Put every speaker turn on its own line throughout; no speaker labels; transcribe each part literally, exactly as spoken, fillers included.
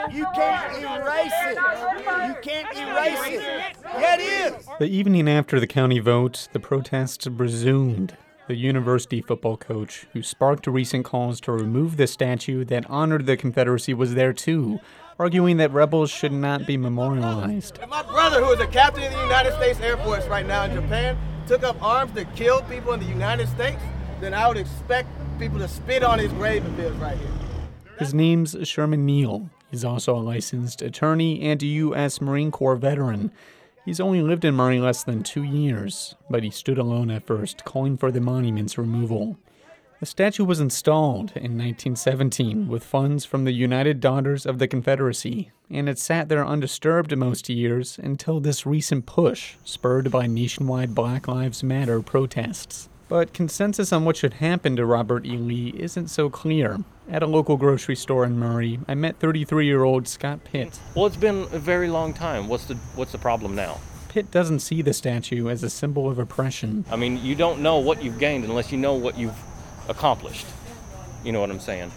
You can't erase it. You can't erase it. Yeah, it is.
The evening after the county vote, the protests resumed. The university football coach who sparked recent calls to remove the statue that honored the Confederacy was there too, arguing that rebels should not be memorialized.
If my brother, who is a captain in the United States Air Force right now in Japan, took up arms to kill people in the United States, then I would expect people to spit on his grave if it was right here.
His name's Sherman Neal. He's also a licensed attorney and a U S Marine Corps veteran. He's only lived in Murray less than two years, but he stood alone at first, calling for the monument's removal. The statue was installed in nineteen seventeen with funds from the United Daughters of the Confederacy, and it sat there undisturbed most years until this recent push, spurred by nationwide Black Lives Matter protests. But consensus on what should happen to Robert E. Lee isn't so clear. At a local grocery store in Murray, I met thirty-three-year-old Scott Pitt.
Well, it's been a very long time. What's the what's the problem now?
Pitt doesn't see the statue as a symbol of oppression.
I mean, you don't know what you've gained unless you know what you've accomplished. You know what I'm saying?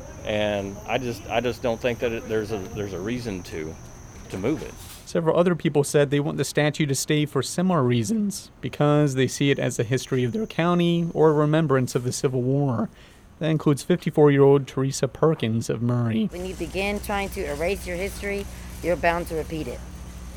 And I just I just don't think that it, there's a there's a reason to to move it.
Several other people said they want the statue to stay for similar reasons, because they see it as a history of their county or a remembrance of the Civil War. That includes fifty-four-year-old Teresa Perkins of Murray.
When you begin trying to erase your history, you're bound to repeat it.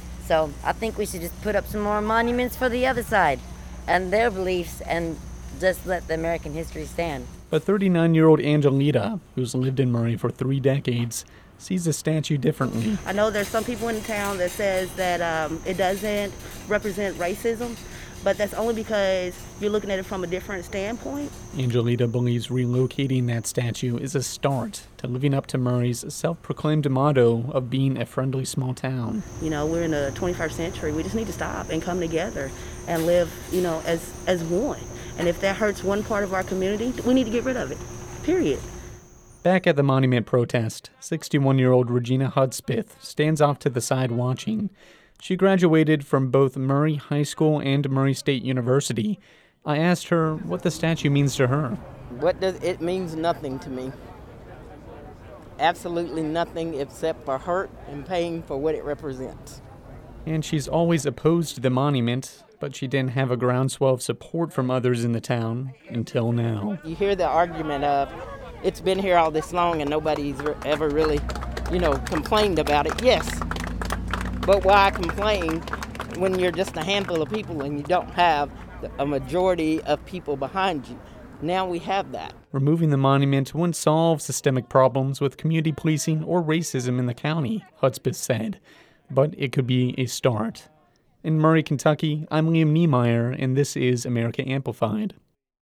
So I think we should just put up some more monuments for the other side and their beliefs and just let the American history stand.
But thirty-nine-year-old Angelita, who's lived in Murray for three decades, sees the statue differently.
I know there's some people in the town that says that um, it doesn't represent racism, but that's only because you're looking at it from a different standpoint.
Angelita believes relocating that statue is a start to living up to Murray's self-proclaimed motto of being a friendly small town.
You know, we're in the twenty-first century. We just need to stop and come together and live, you know, as, as one. And if that hurts one part of our community, we need to get rid of it, period.
Back at the monument protest, sixty-one-year-old Regina Hudspeth stands off to the side watching. She graduated from both Murray High School and Murray State University. I asked her what the statue means to her.
What does it means nothing to me. Absolutely nothing except for hurt and pain for what it represents.
And she's always opposed the monument, but she didn't have a groundswell of support from others in the town until now.
You hear the argument of, it's been here all this long and nobody's ever really, you know, complained about it. Yes, but why complain when you're just a handful of people and you don't have a majority of people behind you? Now we have that.
Removing the monument wouldn't solve systemic problems with community policing or racism in the county, Hudspeth said, but it could be a start. In Murray, Kentucky, I'm Liam Niemeyer, and this is America Amplified.